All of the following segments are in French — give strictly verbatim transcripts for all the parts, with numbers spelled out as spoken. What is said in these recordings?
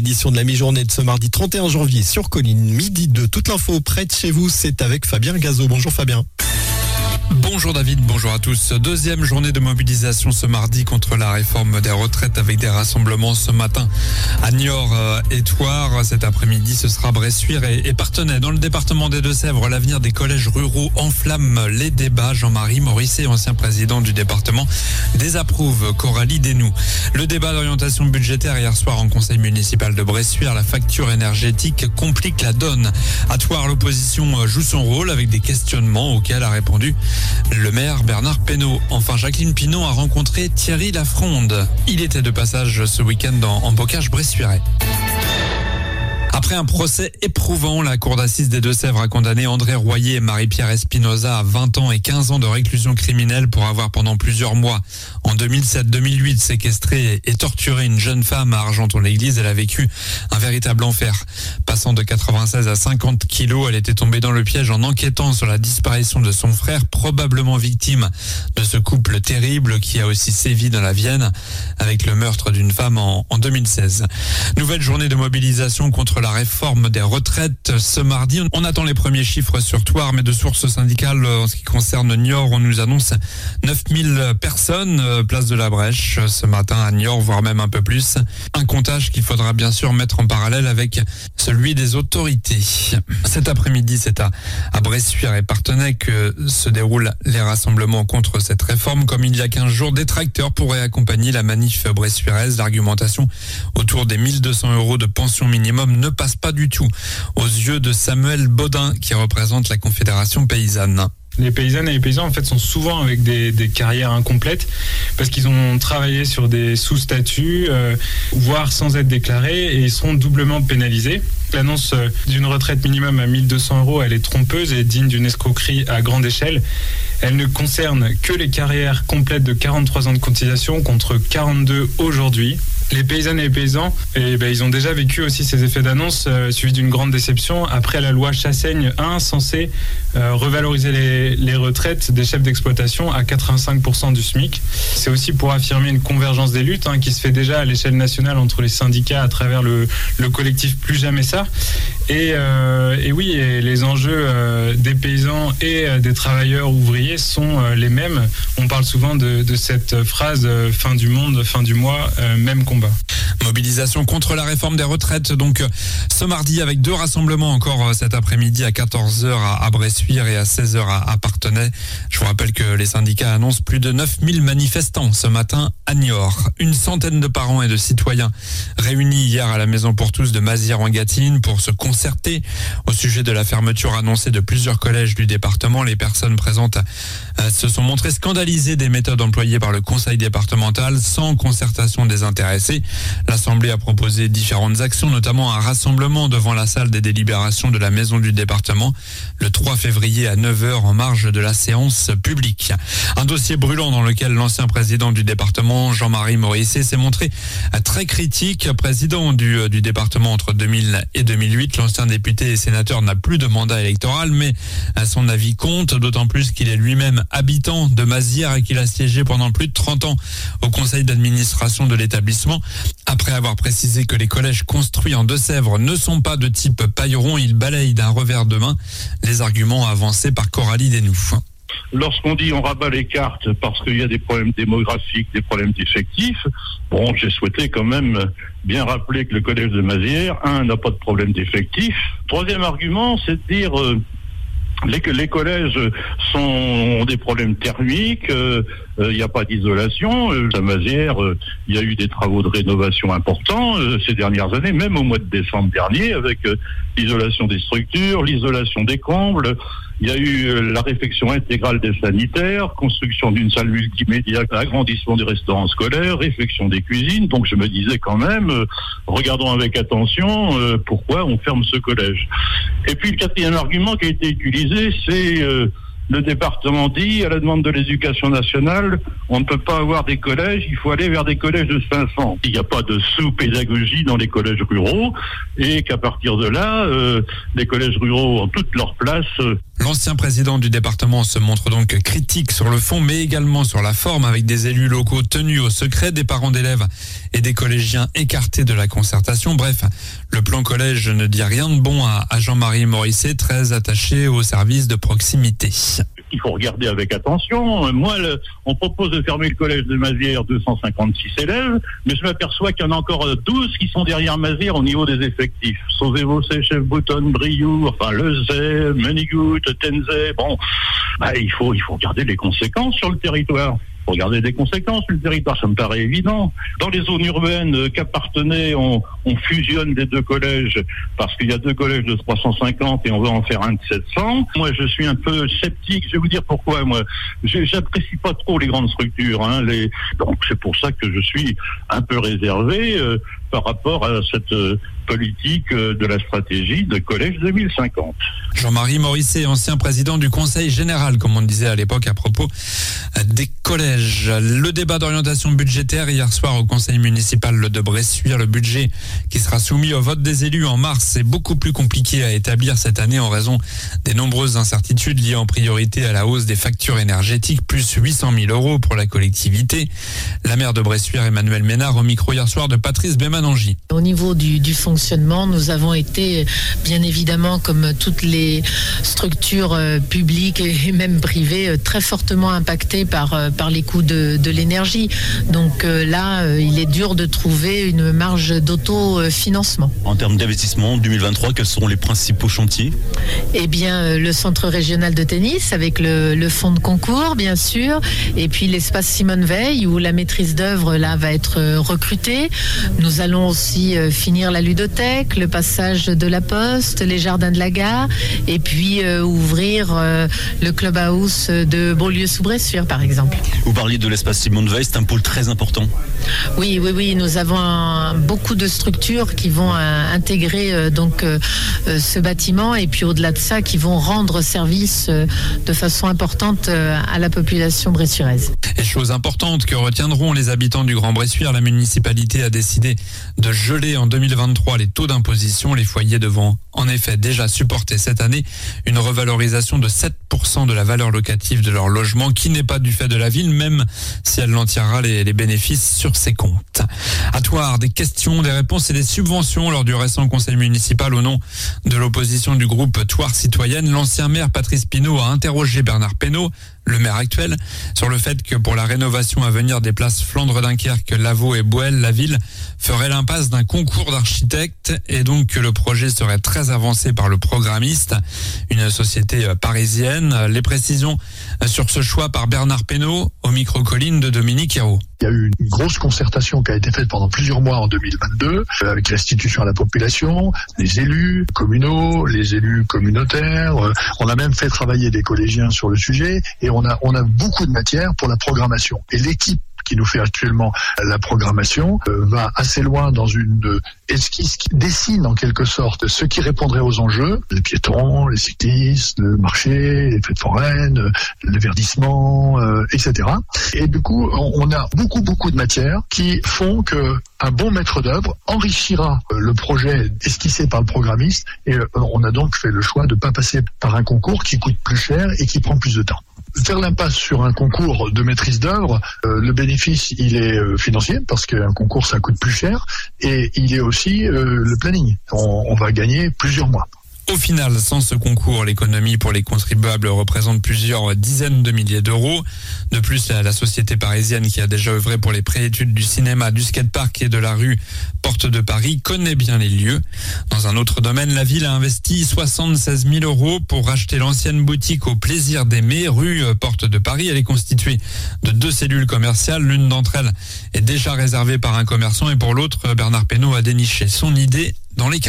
édition de la mi-journée de ce mardi trente et un janvier sur Colline, midi deux. Toute l'info près de chez vous, c'est avec Fabien Gazot. Bonjour Fabien. Bonjour David, bonjour à tous. Deuxième journée de mobilisation ce mardi contre la réforme des retraites avec des rassemblements ce matin à Niort et Thouars. Cet après-midi, ce sera Bressuire et, et Parthenay. Dans le département des Deux-Sèvres, l'avenir des collèges ruraux enflamme les débats. Jean-Marie Morisset, ancien président du département, désapprouve Coralie Desnoux. Le débat d'orientation budgétaire hier soir en conseil municipal de Bressuire, la facture énergétique complique la donne. À Thouars, l'opposition joue son rôle avec des questionnements auxquels a répondu le maire Bernard Penaud. Enfin, Jacqueline Pinon a rencontré Thierry Lafronde. Il était de passage ce week-end en, en Bocage bressuirais. Après un procès éprouvant, la cour d'assises des Deux-Sèvres a condamné André Royer et Marie-Pierre Espinoza à vingt ans et quinze ans de réclusion criminelle pour avoir pendant plusieurs mois, en deux mille sept deux mille huit, séquestré et torturé une jeune femme à Argenton-l'Église. Elle a vécu un véritable enfer. Passant de quatre-vingt-seize à cinquante kilos, elle était tombée dans le piège en enquêtant sur la disparition de son frère, probablement victime de ce couple terrible qui a aussi sévi dans la Vienne avec le meurtre d'une femme en, en deux mille seize. Nouvelle journée de mobilisation contre la réforme des retraites ce mardi. On attend les premiers chiffres sur Thouars, mais de sources syndicales en ce qui concerne Niort, on nous annonce neuf mille personnes place de la Brèche ce matin à Niort, voire même un peu plus. Un comptage qu'il faudra bien sûr mettre en parallèle avec celui des autorités. Cet après-midi, c'est à, à Bressuire et Parthenay que se déroulent les rassemblements contre cette réforme. Comme il y a quinze jours, des tracteurs pourraient accompagner la manif bressuiraise. L'argumentation autour des mille deux cents euros de pension minimum ne passe pas du tout aux yeux de Samuel Baudin qui représente la Confédération paysanne. Les paysannes et les paysans en fait sont souvent avec des, des carrières incomplètes parce qu'ils ont travaillé sur des sous-statuts, euh, voire sans être déclarés, et ils seront doublement pénalisés. L'annonce d'une retraite minimum à mille deux cents euros, elle est trompeuse et digne d'une escroquerie à grande échelle. Elle ne concerne que les carrières complètes de quarante-trois ans de cotisation contre quarante-deux aujourd'hui. Les paysannes et les paysans, eh ben, ils ont déjà vécu aussi ces effets d'annonce euh, suivis d'une grande déception après la loi Chassaigne un censée euh, revaloriser les, les retraites des chefs d'exploitation à quatre-vingt-cinq pour cent du SMIC. C'est aussi pour affirmer une convergence des luttes hein, qui se fait déjà à l'échelle nationale entre les syndicats à travers le, le collectif Plus Jamais Ça. Et, euh, et oui, et les enjeux euh, des paysans et euh, des travailleurs ouvriers sont euh, les mêmes. On parle souvent de, de cette phrase euh, fin du monde, fin du mois, euh, même combat. Mobilisation contre la réforme des retraites, donc ce mardi avec deux rassemblements encore cet après-midi à quatorze heures à Bressuire et à seize heures à Parthenay. Je vous rappelle que les syndicats annoncent plus de neuf mille manifestants ce matin à Niort. Une centaine de parents et de citoyens réunis hier à la Maison pour tous de Mazières-en-Gâtine pour se concerter au sujet de la fermeture annoncée de plusieurs collèges du département. Les personnes présentes se sont montrées scandalisées des méthodes employées par le conseil départemental sans concertation des intéressés. L'Assemblée a proposé différentes actions, notamment un rassemblement devant la salle des délibérations de la Maison du département le trois février à neuf heures en marge de la séance publique. Un dossier brûlant dans lequel l'ancien président du département, Jean-Marie Morisset, s'est montré très critique. Président du, du département entre deux mille et deux mille huit, l'ancien député et sénateur n'a plus de mandat électoral, mais son avis compte, d'autant plus qu'il est lui-même habitant de Mazières et qu'il a siégé pendant plus de trente ans au conseil d'administration de l'établissement. Après avoir précisé que les collèges construits en Deux-Sèvres ne sont pas de type pailleron, il balaye d'un revers de main les arguments avancés par Coralie Desnoux. Lorsqu'on dit on rabat les cartes parce qu'il y a des problèmes démographiques, des problèmes d'effectifs, bon, j'ai souhaité quand même bien rappeler que le collège de Mazières, un, n'a pas de problème d'effectifs. Troisième argument, c'est de dire... Euh, Les, les collèges sont, ont des problèmes thermiques, il euh, n'y euh, a pas d'isolation. Euh, à Mazières, il euh, y a eu des travaux de rénovation importants euh, ces dernières années, même au mois de décembre dernier, avec euh, l'isolation des structures, l'isolation des combles. Il y a eu euh, la réfection intégrale des sanitaires, construction d'une salle multimédia, agrandissement des restaurants scolaires, réfection des cuisines. Donc je me disais quand même, euh, regardons avec attention euh, pourquoi on ferme ce collège. Et puis le quatrième argument qui a été utilisé, c'est euh, le département dit, à la demande de l'éducation nationale, on ne peut pas avoir des collèges, il faut aller vers des collèges de cinq cents. Il n'y a pas de sous-pédagogie dans les collèges ruraux et qu'à partir de là, euh, les collèges ruraux ont toute leur place. L'ancien président du département se montre donc critique sur le fond, mais également sur la forme, avec des élus locaux tenus au secret, des parents d'élèves et des collégiens écartés de la concertation. Bref, le plan collège ne dit rien de bon à Jean-Marie Morisset, très attaché au service de proximité. Il faut regarder avec attention. Moi, le, on propose de fermer le collège de Mazières, deux cent cinquante-six élèves, mais je m'aperçois qu'il y en a encore douze qui sont derrière Mazières au niveau des effectifs. Sauzé-Vossé, Chef-Boutonne, Brioude, enfin Lezay, Menigoutte, Tenzay. Bon, bah, il faut, il faut regarder les conséquences sur le territoire. Faut regarder des conséquences sur le territoire, ça me paraît évident. Dans les zones urbaines qu'appartenaient, on, on fusionne les deux collèges parce qu'il y a deux collèges de trois cent cinquante et on veut en faire un de sept cents. Moi, je suis un peu sceptique. Je vais vous dire pourquoi. Moi, j'apprécie pas trop les grandes structures. Hein, les... Donc, c'est pour ça que je suis un peu réservé euh, par rapport à cette euh, politique euh, de la stratégie de collège deux mille cinquante. Jean-Marie Morisset, ancien président du Conseil général, comme on disait à l'époque à propos des collèges. Le débat d'orientation budgétaire hier soir au Conseil municipal de Bressuire. Le budget qui sera soumis au vote des élus en mars est beaucoup plus compliqué à établir cette année en raison des nombreuses incertitudes liées en priorité à la hausse des factures énergétiques, plus huit cent mille euros pour la collectivité. La maire de Bressuire, Emmanuel Ménard, au micro hier soir de Patrice Bémanangi. Au niveau du, du fonctionnement, nous avons été, bien évidemment, comme toutes les structures euh, publiques et même privées, euh, très fortement impactées par, euh, par les coûts de, de l'énergie. Donc euh, là, euh, il est dur de trouver une marge d'autofinancement. En termes d'investissement, deux mille vingt-trois, quels seront les principaux chantiers ? Eh bien, euh, le centre régional de tennis avec le, le fonds de concours, bien sûr, et puis l'espace Simone Veil où la maîtrise d'œuvre là va être euh, recrutée. Nous allons aussi euh, finir la ludothèque, le passage de la Poste, les jardins de la gare, et puis euh, ouvrir euh, le clubhouse de Beaulieu-sous-Bressuire, par exemple. Vous parliez de l'espace Simone Veil, c'est un pôle très important. Oui, oui, oui. Nous avons un, beaucoup de structures qui vont euh, intégrer euh, donc euh, euh, ce bâtiment, et puis au-delà de ça, qui vont rendre service euh, de façon importante euh, à la population bressuiraise. Et chose importante que retiendront les habitants du Grand Bressuire, la municipalité a décidé de geler en deux mille vingt-trois les taux d'imposition. Les foyers devront en effet déjà supporter cette année une revalorisation de sept pour cent de la valeur locative de leur logement, qui n'est pas du fait de la ville, même si elle en tirera les, les bénéfices sur ses comptes. À Thouars, des questions, des réponses et des subventions lors du récent conseil municipal au nom de l'opposition du groupe Thouars Citoyenne. L'ancien maire Patrice Pinault a interrogé Bernard Peynaud, le maire actuel, sur le fait que pour la rénovation à venir des places Flandre-Dunkerque, Lavaux et Bouel, la ville ferait l'impasse d'un concours d'architectes et donc que le projet serait très avancé par le programmiste, une société parisienne. Les précisions sur ce choix par Bernard Peynaud au micro-colline de Dominique Hérault. Il y a eu une grosse concertation qui a été faite pendant plusieurs mois en deux mille vingt-deux avec l'institution à la population, les élus communaux, les élus communautaires. On a même fait travailler des collégiens sur le sujet et on a, on a beaucoup de matière pour la programmation. Et l'équipe qui nous fait actuellement la programmation euh, va assez loin dans une euh, esquisse qui dessine en quelque sorte ce qui répondrait aux enjeux, les piétons, les cyclistes, le marché, les fêtes foraines, euh, le verdissement, euh, et cetera. Et du coup, on, on a beaucoup beaucoup de matières qui font que un bon maître d'œuvre enrichira euh, le projet esquissé par le programmiste et euh, on a donc fait le choix de ne pas passer par un concours qui coûte plus cher et qui prend plus de temps. Faire l'impasse sur un concours de maîtrise d'œuvre, euh, le bénéfice, il est euh, financier, parce qu'un concours, ça coûte plus cher, et il est aussi euh, le planning. On, on va gagner plusieurs mois. Au final, sans ce concours, l'économie pour les contribuables représente plusieurs dizaines de milliers d'euros. De plus, la, la société parisienne qui a déjà œuvré pour les préétudes du cinéma, du skatepark et de la rue Porte de Paris connaît bien les lieux. Dans un autre domaine, la ville a investi soixante-seize mille euros pour racheter l'ancienne boutique au Plaisir d'Aimer, rue Porte de Paris. Elle est constituée de deux cellules commerciales. L'une d'entre elles est déjà réservée par un commerçant et pour l'autre, Bernard Peynaud a déniché son idée dans les cartons.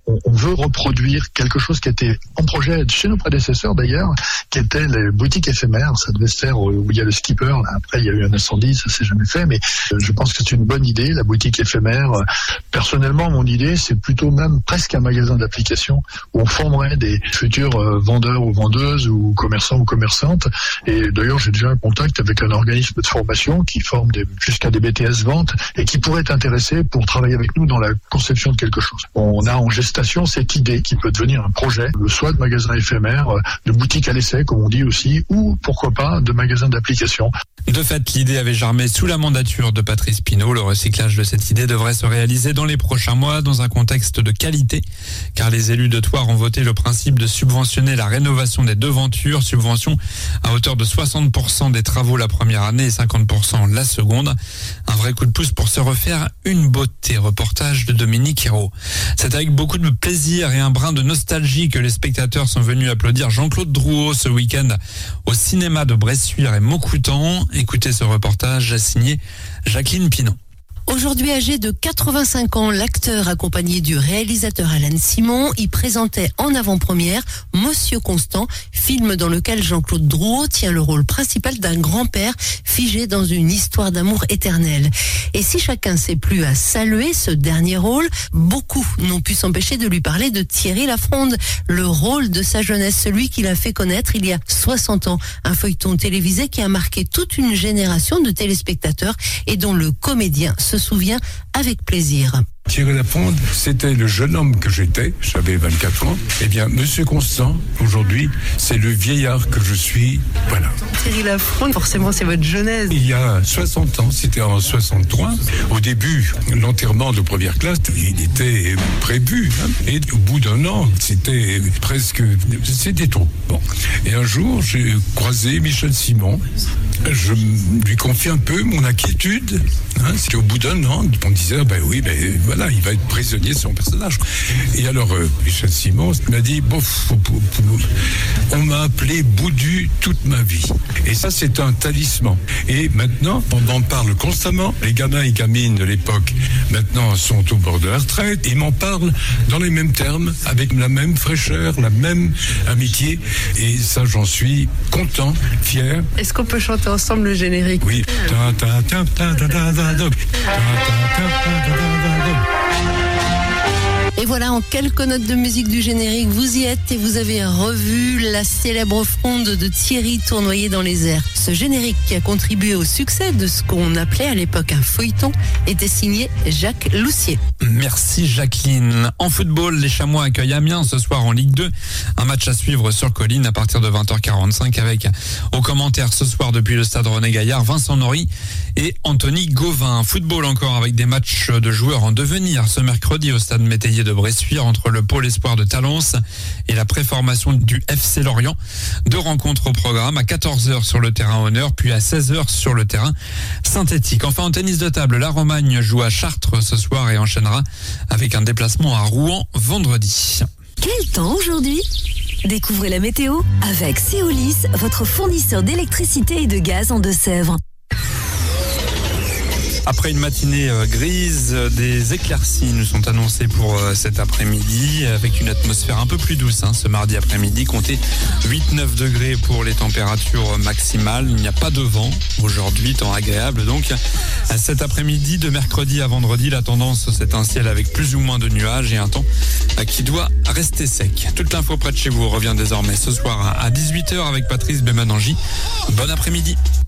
on, on veut reproduire quelque chose qui était en projet chez nos prédécesseurs d'ailleurs, qui était les boutiques éphémères. Ça devait se faire où il y a le skipper. Là. Après, il y a eu un incendie, ça s'est jamais fait, mais je pense que c'est une bonne idée, la boutique éphémère. Personnellement, mon idée, c'est plutôt même presque un magasin d'application où on formerait des futurs vendeurs ou vendeuses ou commerçants ou commerçantes. Et d'ailleurs, j'ai déjà un contact avec un organisme de formation qui forme des, jusqu'à des B T S ventes et qui pourrait être intéressé pour travailler avec nous dans la conception de quelque chose. On a en gestation cette idée qui peut devenir un projet, soit de magasin éphémère, de boutique à l'essai, comme on dit aussi, ou pourquoi pas de magasin d'application. De fait, l'idée avait germé sous la mandature de Patrice Pinault. Le recyclage de cette idée devrait se réaliser dans les prochains mois dans un contexte de qualité, car les élus de Thouars ont voté le principe de subventionner la rénovation des devantures, subvention à hauteur de soixante pour cent des travaux la première année et cinquante pour cent la seconde. Un vrai coup de pouce pour se refaire une beauté. Reportage de Dominique Hérault. C'est avec beaucoup de plaisir et un brin de nostalgie que les spectateurs sont venus applaudir Jean-Claude Drouot ce week-end au cinéma de Bressuire et Maucoutan. Écoutez ce reportage signé Jacqueline Pinon. Aujourd'hui âgé de quatre-vingt-cinq ans, l'acteur accompagné du réalisateur Alain Simon y présentait en avant-première Monsieur Constant, film dans lequel Jean-Claude Drouot tient le rôle principal d'un grand-père figé dans une histoire d'amour éternelle. Et si chacun s'est plu à saluer ce dernier rôle, beaucoup n'ont pu s'empêcher de lui parler de Thierry Lafronde, le rôle de sa jeunesse, celui qu'il a fait connaître il y a soixante ans. Un feuilleton télévisé qui a marqué toute une génération de téléspectateurs et dont le comédien se souvient avec plaisir. Thierry Lafronde, c'était le jeune homme que j'étais, j'avais vingt-quatre ans. Eh bien, Monsieur Constant, aujourd'hui, c'est le vieillard que je suis, voilà. Thierry Lafronde, forcément, c'est votre jeunesse. Il y a soixante ans, c'était en soixante-trois. Au début, l'enterrement de première classe, il était prévu. Hein, et au bout d'un an, c'était presque, c'était trop. Bon. Et un jour, j'ai croisé Michel Simon. Je lui confie un peu mon inquiétude. Hein, c'est qu'au bout d'un an, on disait, ben oui, ben voilà, il va être prisonnier de son personnage. Et alors, euh, Michel Simon m'a dit, bon, on m'a appelé Boudu toute ma vie. Et ça, c'est un talisman. Et maintenant, on en parle constamment. Les gamins et gamines de l'époque, maintenant, sont au bord de la retraite. Ils m'en parlent dans les mêmes termes, avec la même fraîcheur, la même amitié. Et ça, j'en suis content, fier. Est-ce qu'on peut chanter ensemble le générique? Oui. Et voilà, en quelques notes de musique du générique, vous y êtes et vous avez revu la célèbre fronde de Thierry tournoyer dans les airs. Ce générique qui a contribué au succès de ce qu'on appelait à l'époque un feuilleton était signé Jacques Loussier. Merci Jacqueline. En football, les Chamois accueillent Amiens ce soir en Ligue deux. Un match à suivre sur Colline à partir de vingt heures quarante-cinq avec aux commentaires ce soir depuis le stade René Gaillard, Vincent Nory et Anthony Gauvin. Football encore avec des matchs de joueurs en devenir ce mercredi au stade Métayer de Bressuire entre le pôle espoir de Talence et la préformation du F C Lorient. Deux rencontres au programme à quatorze heures sur le terrain honneur puis à seize heures sur le terrain synthétique. Enfin en tennis de table, la Romagne joue à Chartres ce soir et enchaînera avec un déplacement à Rouen vendredi. Quel temps aujourd'hui ? Découvrez la météo avec Céolis, votre fournisseur d'électricité et de gaz en Deux-Sèvres. Après une matinée grise, des éclaircies nous sont annoncées pour cet après-midi avec une atmosphère un peu plus douce hein, ce mardi après-midi. Comptez huit neuf degrés pour les températures maximales. Il n'y a pas de vent aujourd'hui, temps agréable. Donc cet après-midi, de mercredi à vendredi, la tendance c'est un ciel avec plus ou moins de nuages et un temps qui doit rester sec. Toute l'info près de chez vous revient désormais ce soir à dix-huit heures avec Patrice Bémanangi. Bon après-midi.